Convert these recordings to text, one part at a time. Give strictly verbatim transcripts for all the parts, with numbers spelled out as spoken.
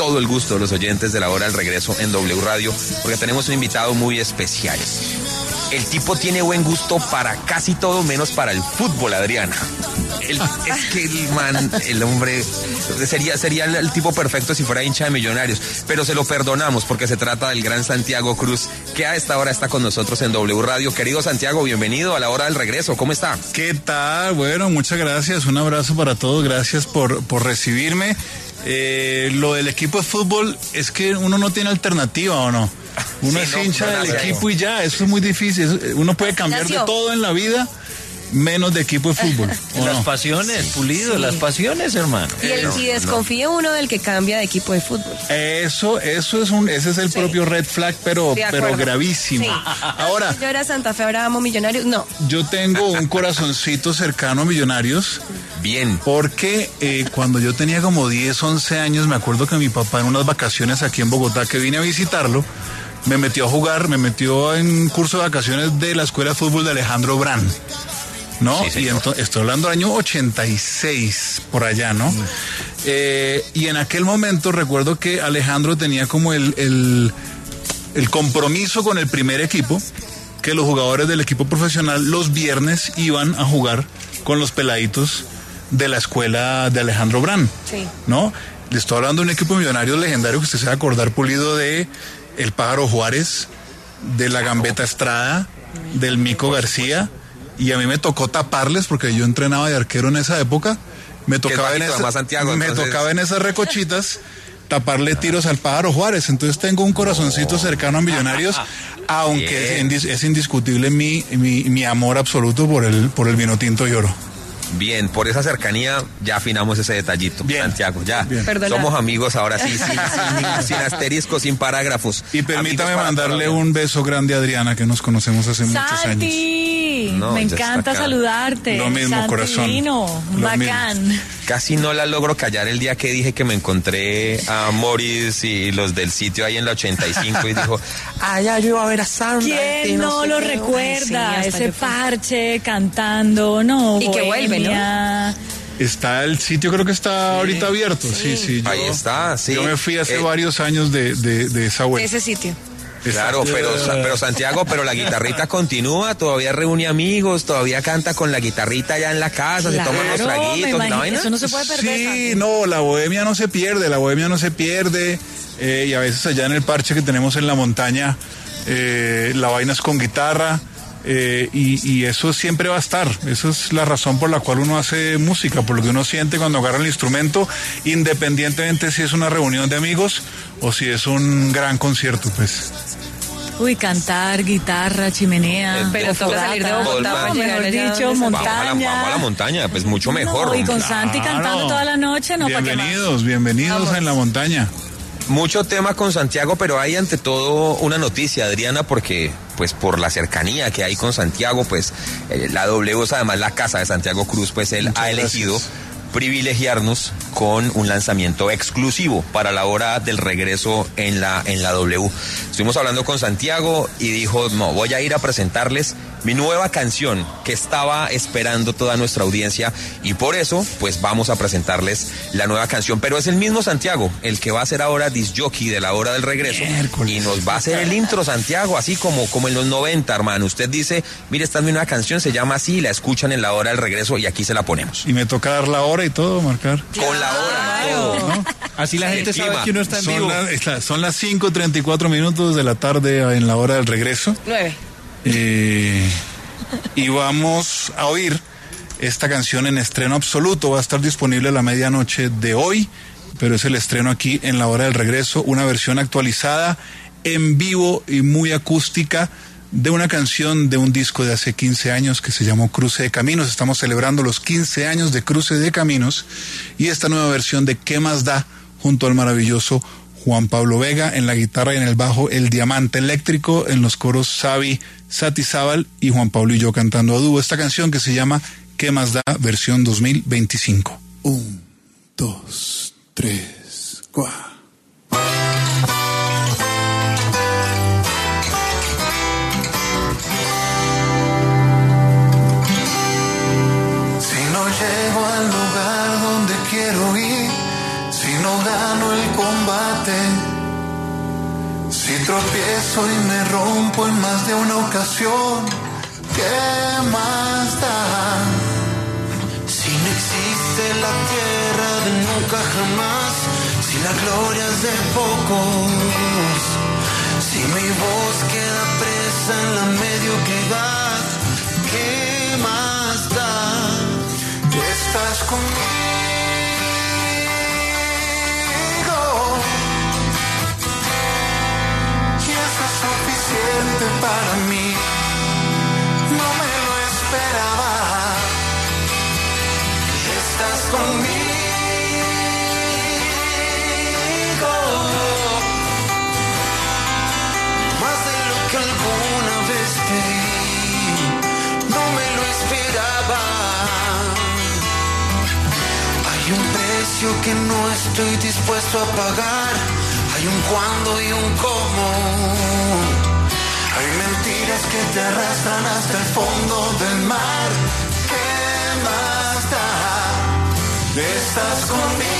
todo el gusto de los oyentes de la hora del regreso en W Radio, porque tenemos un invitado muy especial. El tipo tiene buen gusto para casi todo menos para el fútbol, Adriana. El, es que el man, el hombre, sería, sería el, el tipo perfecto si fuera hincha de Millonarios, pero se lo perdonamos porque se trata del gran Santiago Cruz, que a esta hora está con nosotros en W Radio. Querido Santiago, bienvenido a la hora del regreso, ¿cómo está? ¿Qué tal? Bueno, muchas gracias, un abrazo para todos, gracias por, por recibirme. Eh, lo del equipo de fútbol es que uno no tiene alternativa, ¿o no? Uno sí, es no, hincha no, del no, equipo no. Y ya, eso es muy difícil. Uno puede cambiar Nació. de todo en la vida, menos de equipo de fútbol. Las no? pasiones, Pulido, sí. las pasiones, hermano. Y, el, no, y desconfíe no. uno del que cambia de equipo de fútbol. Eso, eso es un, ese es el sí. propio red flag, pero, pero gravísimo. Sí. Ahora, yo era Santa Fe, ahora amo Millonarios. No. Yo tengo un corazoncito cercano a Millonarios. Bien. Porque eh, cuando yo tenía como diez, once años, me acuerdo que mi papá en unas vacaciones aquí en Bogotá, que vine a visitarlo, me metió a jugar, me metió en un curso de vacaciones de la Escuela de Fútbol de Alejandro Brand, ¿no? Sí, y entonces, estoy hablando del año ochenta y seis, por allá, ¿no? Mm. Eh, y en aquel momento recuerdo que Alejandro tenía como el, el, el compromiso con el primer equipo, que los jugadores del equipo profesional los viernes iban a jugar con los peladitos de la escuela de Alejandro Brand, sí. ¿no? Le estoy hablando de un equipo millonario legendario que usted se va a acordar, Pulido, de el Pájaro Juárez, de la Gambeta Estrada, del Mico García, y a mí me tocó taparles porque yo entrenaba de arquero en esa época, me tocaba, en, esa, Santiago, me tocaba en esas recochitas taparle tiros al Pájaro Juárez, entonces tengo un corazoncito oh. cercano a Millonarios, aunque es, es indiscutible mi, mi, mi amor absoluto por el, por el vino tinto y oro. Bien, por esa cercanía ya afinamos ese detallito, bien, Santiago, ya. Bien. Somos amigos ahora sí, sin, sin, sin asteriscos, sin parágrafos. Y permítame mandarle un beso grande a Adriana, que nos conocemos hace Santi, muchos años. No, me encanta saludarte. Lo mismo, Santi, corazón. Divino, bacán. Mismo. Casi no la logro callar el día que dije que me encontré a Morris y los del sitio ahí en la ochenta y cinco y dijo, ah, ya yo iba a ver a Sandra. ¿Quién no, no sé lo qué? recuerda? Ay, sí, ese parche cantando, no. Y que vuelve, ¿no? Está el sitio, creo que está sí, ahorita abierto. Sí, sí. sí yo, ahí está, sí. Yo me fui hace eh, varios años de, de, de esa vuelta. Ese sitio. Claro, pero, pero Santiago, pero la guitarrita continúa, todavía reúne amigos, todavía canta con la guitarrita ya en la casa, claro, se toman los traguitos, ¿la vaina? Eso no se puede perder. Sí, Santi. no, la bohemia no se pierde, la bohemia no se pierde, eh, y a veces allá en el parche que tenemos en la montaña, eh, la vaina es con guitarra, eh, y, y eso siempre va a estar, esa es la razón por la cual uno hace música, por lo que uno siente cuando agarra el instrumento, independientemente si es una reunión de amigos o si es un gran concierto, pues. Uy, cantar, guitarra, chimenea, eh, pero toca salir de Bogotá, mejor dicho, montaña. Vamos a, la, vamos a la montaña, pues mucho mejor. No, y con claro. Santi cantando toda la noche, no, ¿para qué más? Bienvenidos, bienvenidos vamos. En la montaña. Mucho tema con Santiago, pero hay ante todo una noticia, Adriana, porque pues por la cercanía que hay con Santiago, pues eh, la W es además la casa de Santiago Cruz, pues él Muchas ha elegido gracias. privilegiarnos con un lanzamiento exclusivo para la hora del regreso en la, en la W. Estuvimos hablando con Santiago y dijo, no, voy a ir a presentarles mi nueva canción que estaba esperando toda nuestra audiencia y por eso, pues vamos a presentarles la nueva canción. Pero es el mismo Santiago, el que va a ser ahora disc jockey de la hora del regreso. Miércoles. Y nos va a hacer el intro, Santiago, así como, como en los noventa, hermano. Usted dice, mire, esta es mi nueva canción, se llama así, la escuchan en la hora del regreso y aquí se la ponemos. Y me toca dar la hora y todo, marcar. Con la hora, todo, ¿no? Así la gente sabe que uno está en vivo. Son, la, son las cinco treinta y cuatro minutos de la tarde en la hora del regreso. Nueve. Eh, y vamos a oír esta canción en estreno absoluto. Va a estar disponible a la medianoche de hoy, pero es el estreno aquí en la hora del regreso. Una versión actualizada, en vivo y muy acústica de una canción de un disco de hace quince años que se llamó Cruce de Caminos. Estamos celebrando los quince años de Cruce de Caminos y esta nueva versión de ¿Qué más da? Junto al maravilloso Juan Pablo Vega, en la guitarra y en el bajo El Diamante Eléctrico, en los coros Xavi Satizábal y Juan Pablo y yo cantando a dúo. Esta canción que se llama ¿Qué más da? Versión dos mil veinticinco. Un, dos, tres, cuatro. Llego al lugar donde quiero ir, si no gano el combate amarte. Si tropiezo y me rompo en más de una ocasión, ¿qué más da? Si no existe la tierra de nunca jamás, si la gloria es de pocos, si mi voz queda presa en la mediocridad, ¿qué más da? Estás conmigo y eso es suficiente para mí. No me lo esperaba. Estás conmigo, más de lo que alguna vez pedí. No me lo esperaba. Hay un precio que no estoy dispuesto a pagar. Hay un cuándo y un cómo. Hay mentiras que te arrastran hasta el fondo del mar. ¿Qué más da? Estás conmigo.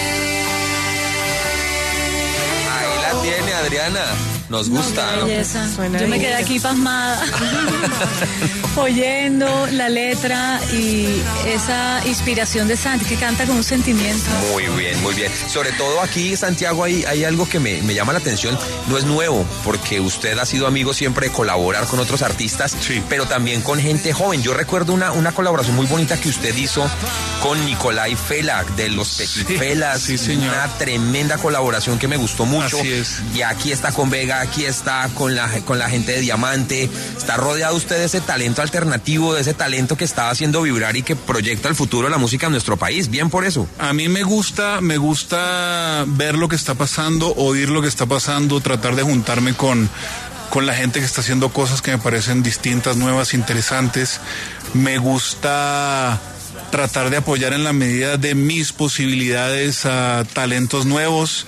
Ahí la tiene, Adriana. Nos gusta, no, belleza. ¿no? Yo me quedé aquí pasmada oyendo la letra y esa inspiración de Santi que canta con un sentimiento. Muy bien, muy bien. Sobre todo aquí, Santiago, hay, hay algo que me, me llama la atención. No es nuevo, porque usted ha sido amigo siempre de colaborar con otros artistas, sí, pero también con gente joven. Yo recuerdo una, una colaboración muy bonita que usted hizo con Nicolai Felak de los Petit sí, Felas. Sí, señor. Una tremenda colaboración que me gustó mucho. Así es. Y aquí está con Vega, aquí está con la, con la gente de Diamante. Está rodeado usted de ese talento alternativo, de ese talento que está haciendo vibrar y que proyecta el futuro de la música en nuestro país. Bien por eso. A mí me gusta, me gusta ver lo que está pasando, oír lo que está pasando, tratar de juntarme con, con la gente que está haciendo cosas que me parecen distintas, nuevas, interesantes. Me gusta tratar de apoyar en la medida de mis posibilidades a talentos nuevos.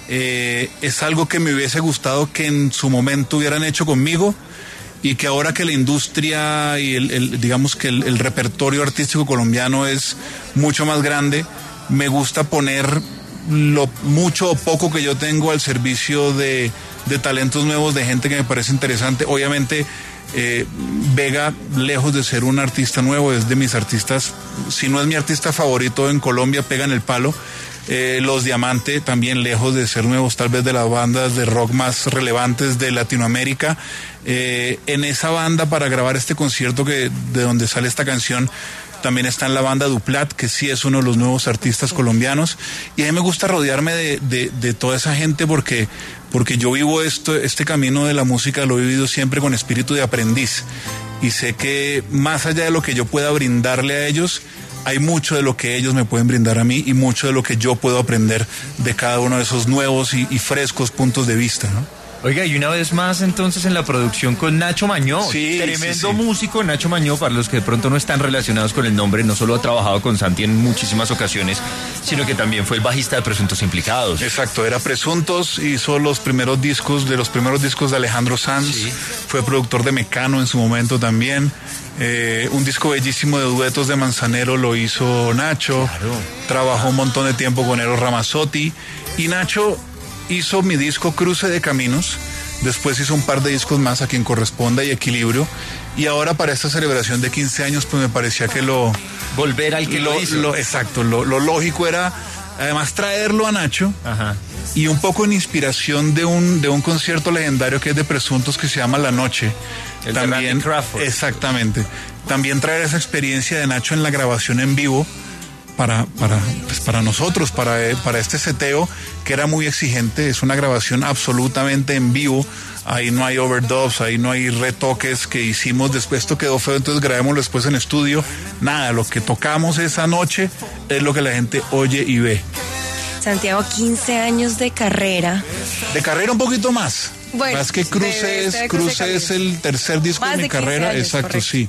Eh, es algo que me hubiese gustado que en su momento hubieran hecho conmigo y que ahora que la industria y el, el digamos que el, el repertorio artístico colombiano es mucho más grande, me gusta poner lo mucho o poco que yo tengo al servicio de, de talentos nuevos, de gente que me parece interesante. Obviamente eh, Vega, lejos de ser un artista nuevo, es de mis artistas, si no es mi artista favorito en Colombia, pega en el palo. Eh, los Diamante también, lejos de ser nuevos, tal vez de las bandas de rock más relevantes de Latinoamérica. Eh, en esa banda, para grabar este concierto que de donde sale esta canción, también está en la banda Duplat, que sí es uno de los nuevos artistas colombianos. Y a mí me gusta rodearme de, de, de toda esa gente porque, porque yo vivo esto, este camino de la música, lo he vivido siempre con espíritu de aprendiz. Y sé que más allá de lo que yo pueda brindarle a ellos, hay mucho de lo que ellos me pueden brindar a mí y mucho de lo que yo puedo aprender de cada uno de esos nuevos y, y frescos puntos de vista, ¿no? Oiga, y una vez más entonces en la producción con Nacho Mañó, sí, tremendo sí, sí. músico. Nacho Mañó, para los que de pronto no están relacionados con el nombre, no solo ha trabajado con Santi en muchísimas ocasiones, sino que también fue el bajista de Presuntos Implicados. Exacto, era Presuntos, hizo los primeros discos, de los primeros discos de Alejandro Sanz, sí. Fue productor de Mecano en su momento también. Eh, un disco bellísimo de duetos de Manzanero lo hizo Nacho, claro. Trabajó un montón de tiempo con Eros Ramazzotti y Nacho hizo mi disco Cruce de Caminos, después hizo un par de discos más, A Quien Corresponda y Equilibrio, y ahora para esta celebración de quince años pues me parecía que lo... Volver al que lo, lo hizo. Lo, exacto, lo, lo lógico era además traerlo a Nacho. Ajá. Y un poco en inspiración de un, de un concierto legendario que es de Presuntos que se llama La Noche. El también, de Randy Crawford. Exactamente. También traer esa experiencia de Nacho en la grabación en vivo para, para, pues para nosotros, para, para este seteo que era muy exigente. Es una grabación absolutamente en vivo. Ahí no hay overdubs, ahí no hay retoques que hicimos después. Esto quedó feo, entonces grabémoslo después en estudio. Nada, lo que tocamos esa noche es lo que la gente oye y ve. Santiago, quince años de carrera. De carrera un poquito más. Bueno, más que Cruces, Cruce es el tercer disco más de mi de carrera, años, exacto, correcto. Sí.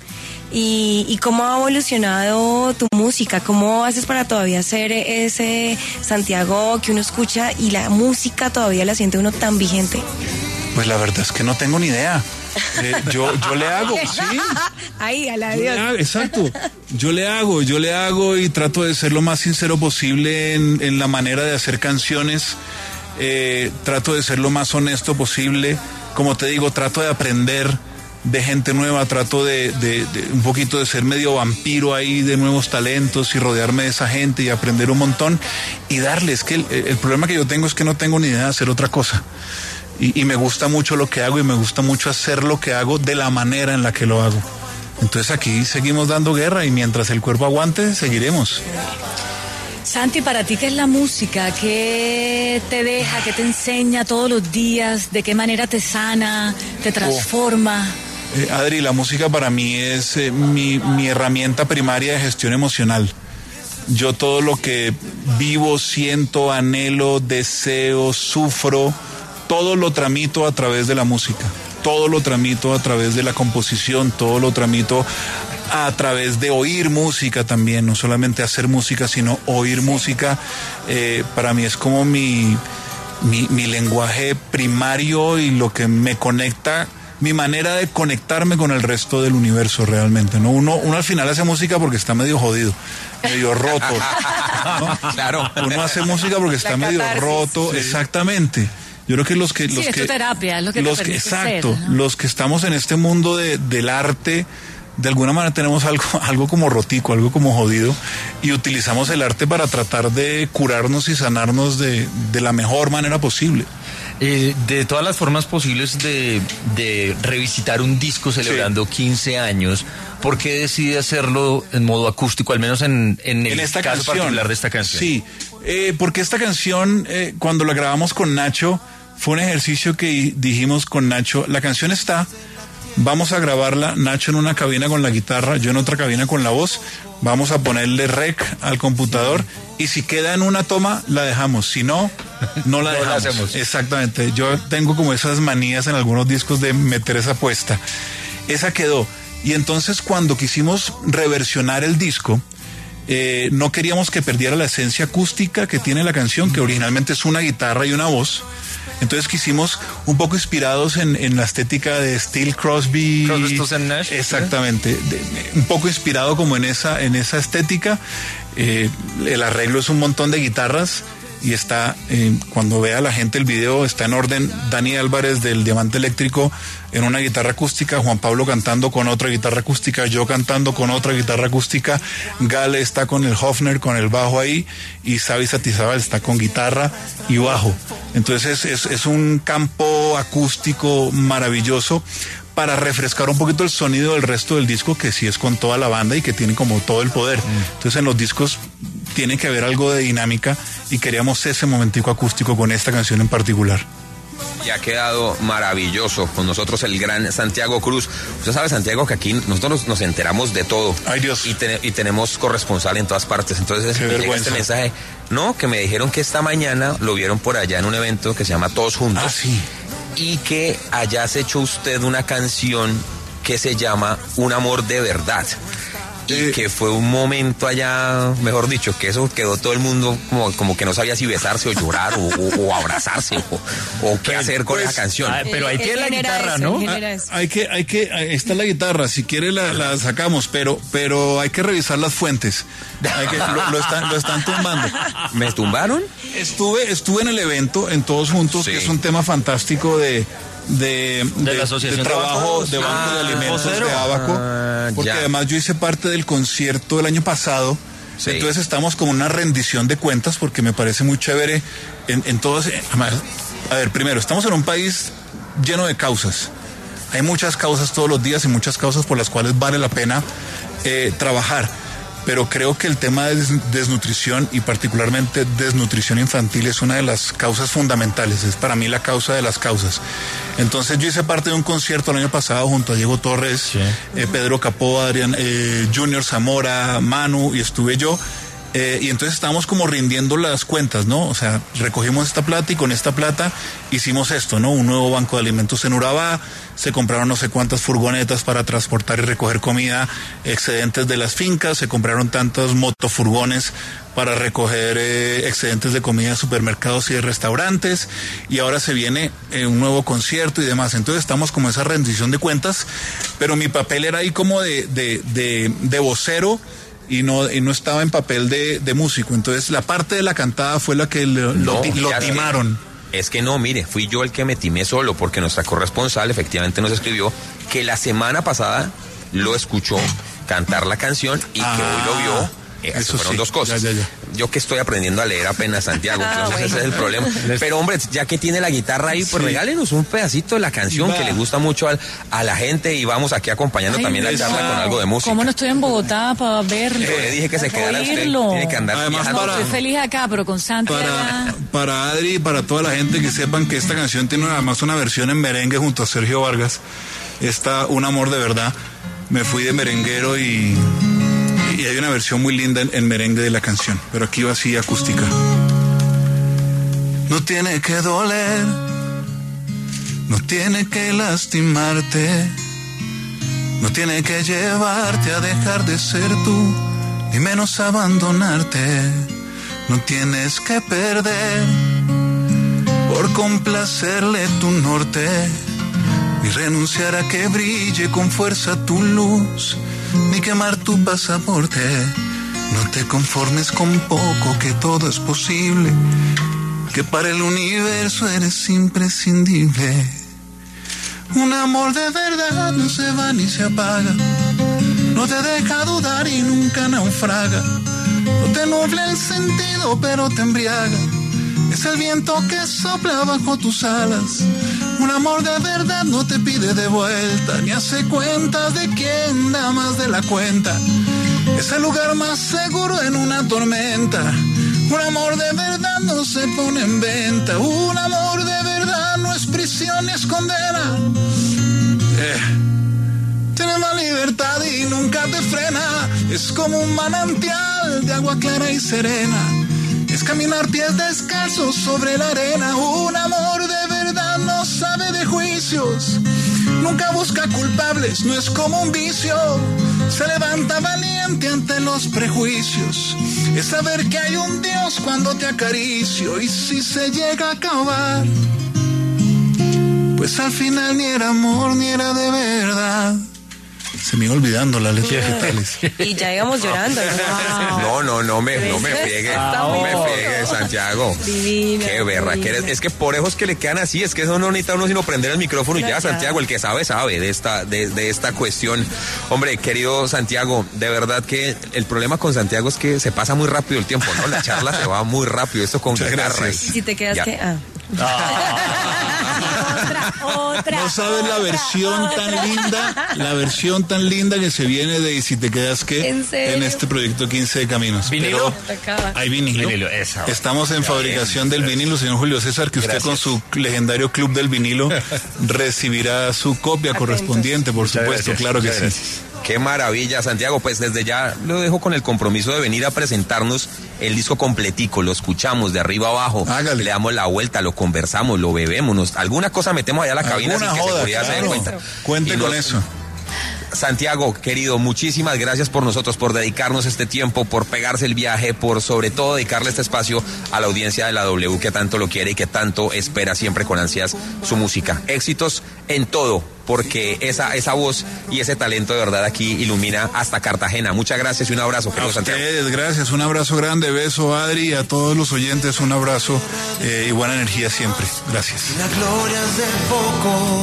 ¿Y, ¿Y cómo ha evolucionado tu música? ¿Cómo haces para todavía ser ese Santiago que uno escucha y la música todavía la siente uno tan vigente? Pues la verdad es que no tengo ni idea. Eh, yo, yo le hago, sí. Ahí, a la Yo Dios. le hago, exacto. Yo le hago, yo le hago y trato de ser lo más sincero posible en, en la manera de hacer canciones. eh, trato de ser lo más honesto posible, como te digo, trato de aprender de gente nueva, trato de, de, de un poquito de ser medio vampiro ahí de nuevos talentos y rodearme de esa gente y aprender un montón y darles, que el, el problema que yo tengo es que no tengo ni idea de hacer otra cosa y, y me gusta mucho lo que hago y me gusta mucho hacer lo que hago de la manera en la que lo hago. Entonces aquí seguimos dando guerra y mientras el cuerpo aguante, seguiremos. Santi, para ti, ¿qué es la música? ¿Qué te deja, qué te enseña todos los días? ¿De qué manera te sana, te transforma? Oh. Eh, Adri, la música para mí es eh, mi, mi herramienta primaria de gestión emocional. Yo todo lo que vivo, siento, anhelo, deseo, sufro, todo lo tramito a través de la música. Todo lo tramito a través de la composición, todo lo tramito a través de oír música también, no solamente hacer música, sino oír música. Eh, para mí es como mi, mi, mi lenguaje primario y lo que me conecta, mi manera de conectarme con el resto del universo realmente, ¿no? Uno, uno al final hace música porque está medio jodido, medio roto, ¿no? Claro. Uno hace música porque está medio roto, sí. Exactamente. Yo creo que los que... Sí, los es que, tu terapia, es lo que los te que, permite exacto, ser, ¿no? Los que estamos en este mundo de, del arte, de alguna manera tenemos algo, algo como rotico, algo como jodido, y utilizamos el arte para tratar de curarnos y sanarnos de, de la mejor manera posible. Eh, de todas las formas posibles de, de revisitar un disco celebrando sí. quince años, ¿por qué decide hacerlo en modo acústico, al menos en, en el en esta caso canción, particular de esta canción? Sí, eh, porque esta canción, eh, cuando la grabamos con Nacho, fue un ejercicio que dijimos con Nacho, la canción está, vamos a grabarla, Nacho en una cabina con la guitarra, yo en otra cabina con la voz, vamos a ponerle rec al computador y si queda en una toma, la dejamos, si no, no la no dejamos. La hacemos. Exactamente, yo tengo como esas manías en algunos discos de meter esa apuesta. Esa quedó. Y entonces cuando quisimos reversionar el disco, eh, no queríamos que perdiera la esencia acústica que tiene la canción, que originalmente es una guitarra y una voz. Entonces quisimos, un poco inspirados en, en la estética de Steel Crosby. Crosby, Stills and Nash. Exactamente. De, de, un poco inspirado como en esa, en esa estética. Eh, el arreglo es un montón de guitarras y está, eh, cuando vea la gente el video, está en orden. Dani Álvarez del Diamante Eléctrico en una guitarra acústica, Juan Pablo cantando con otra guitarra acústica, yo cantando con otra guitarra acústica, Gale está con el Hofner, con el bajo ahí, y Xavi Satizábal está con guitarra y bajo. Entonces es, es un campo acústico maravilloso para refrescar un poquito el sonido del resto del disco, que sí es con toda la banda y que tiene como todo el poder. Mm. Entonces en los discos tiene que haber algo de dinámica y queríamos ese momentico acústico con esta canción en particular. Y ha quedado maravilloso con nosotros el gran Santiago Cruz. Usted sabe, Santiago, que aquí nosotros nos enteramos de todo. Ay, Dios. Y, te, y tenemos corresponsal en todas partes. Entonces Qué me llega vergüenza. este mensaje. No, que me dijeron que esta mañana lo vieron por allá en un evento que se llama Todos Juntos. Ah, sí. Y que allá se echó usted una canción que se llama Un Amor de Verdad. Y eh, que fue un momento allá, mejor dicho, que eso quedó todo el mundo como, como que no sabía si besarse o llorar o, o, o abrazarse o, o qué hacer con pues, esa canción. Ah, pero ahí tiene la guitarra, eso, ¿no? Ah, hay que, hay que, ahí está la guitarra, si quiere la, la sacamos, pero, pero hay que revisar las fuentes. Hay que, lo, lo, están, lo están tumbando. ¿Me tumbaron? Estuve, estuve en el evento, en Todos Juntos, sí. Que es un tema fantástico de... De, de, de, la asociación de trabajo de banco ah, de alimentos vocero. de Abaco, ah, porque ya. Además yo hice parte del concierto del año pasado, sí. Entonces estamos como una rendición de cuentas porque me parece muy chévere en, en todas. A ver, primero, estamos en un país lleno de causas, hay muchas causas todos los días y muchas causas por las cuales vale la pena eh, trabajar. Pero creo que el tema de desnutrición y particularmente desnutrición infantil es una de las causas fundamentales, es para mí la causa de las causas. Entonces yo hice parte de un concierto el año pasado junto a Diego Torres, sí. eh, Pedro Capó, Adrián, eh, Junior Zamora, Manu, y estuve yo. Eh, y entonces estábamos como rindiendo las cuentas, ¿no? O sea, recogimos esta plata y con esta plata hicimos esto, ¿no? Un nuevo banco de alimentos en Urabá, se compraron no sé cuántas furgonetas para transportar y recoger comida excedentes de las fincas, se compraron tantos motofurgones para recoger eh, excedentes de comida de supermercados y de restaurantes, y ahora se viene eh, un nuevo concierto y demás. Entonces estamos como esa rendición de cuentas, pero mi papel era ahí como de, de, de, de vocero, y no, y no estaba en papel de, de músico. Entonces la parte de la cantada fue la que lo, no, lo, lo timaron. Es que no, mire, fui yo el que me timé solo, porque nuestra corresponsal efectivamente nos escribió que la semana pasada lo escuchó cantar la canción y ah, que hoy lo vio. Eh, eso fueron sí, dos cosas. Ya, ya, ya. Yo que estoy aprendiendo a leer apenas, Santiago, entonces ah, bueno. ese es el problema. Pero hombre, ya que tiene la guitarra ahí, pues sí. regálenos un pedacito de la canción Va. que le gusta mucho al, a la gente y vamos aquí acompañando Ay, también la charla wow. con algo de música. ¿Cómo no estoy en Bogotá para verlo? Yo le dije que se quedara usted, tiene que andar. Además, para, estoy feliz acá, pero con Santiago. Para, para Adri y para toda la gente que sepan que esta canción tiene además una versión en merengue junto a Sergio Vargas. Está Un amor de verdad. Me fui de merenguero y... Y hay una versión muy linda en, en merengue de la canción, pero aquí va así acústica. No tiene que doler, no tiene que lastimarte, no tiene que llevarte a dejar de ser tú, ni menos abandonarte. No tienes que perder por complacerle tu norte, ni renunciar a que brille con fuerza tu luz, ni quemar tu pasaporte. No te conformes con poco, que todo es posible, que para el universo eres imprescindible. Un amor de verdad no se va ni se apaga, no te deja dudar y nunca naufraga, no te nubla el sentido pero te embriaga, es el viento que sopla bajo tus alas. Un amor de verdad no te pide de vuelta, ni hace cuentas de quién da más de la cuenta. Es el lugar más seguro en una tormenta. Un amor de verdad no se pone en venta. Un amor de verdad no es prisión ni es condena. Eh. Tienes la libertad y nunca te frena. Es como un manantial de agua clara y serena. Es caminar pies descalzos sobre la arena. Un amor de verdad no sabe de juicios, nunca busca culpables, no es como un vicio. Se levanta valiente ante los prejuicios. Es saber que hay un Dios cuando te acaricio. Y si se llega a acabar, pues al final ni era amor ni era de verdad. Se me iba olvidando la letra de Tales. Y ya íbamos llorando. No, no, no me, no me friegue, no me friegue, Santiago. Divina. Qué berra, que eres, es que por ejos que le quedan así, es que eso no necesita uno sino prender el micrófono y ya, Santiago, el que sabe, sabe de esta, de, de esta cuestión. Hombre, querido Santiago, de verdad que el problema con Santiago es que se pasa muy rápido el tiempo, ¿no? La charla se va muy rápido, esto con guitarra. Y si te quedas ya. que... Ah. otra, otra. No sabes la versión otra. tan linda, la versión tan linda que se viene de Y si te quedas que ¿En serio? en este proyecto quince de Caminos. ¿Vinilo? Pero hay vinilo. Vinilo, esa. Estamos en fabricación del vinilo, señor Julio César, que usted Gracias. con su legendario club del vinilo recibirá su copia Atentos. correspondiente, por supuesto, gracias. claro que Muchas sí. Gracias. Qué maravilla, Santiago. Pues desde ya lo dejo con el compromiso de venir a presentarnos el disco completico. Lo escuchamos de arriba abajo. Hágale. Le damos la vuelta, lo conversamos, lo bebemos. Nos, alguna cosa metemos allá a la cabina sin que joda, seguridad claro. se dé cuenta. Cuente con nos, eso. Santiago, querido, muchísimas gracias por nosotros, por dedicarnos este tiempo, por pegarse el viaje, por sobre todo dedicarle este espacio a la audiencia de la W que tanto lo quiere y que tanto espera siempre con ansias su música. Éxitos en todo, porque esa, esa voz y ese talento de verdad aquí ilumina hasta Cartagena. Muchas gracias y un abrazo, querido a Santiago. Ustedes, gracias, un abrazo grande, beso Adri, a todos los oyentes un abrazo eh, y buena energía siempre. Gracias. La gloria es del poco.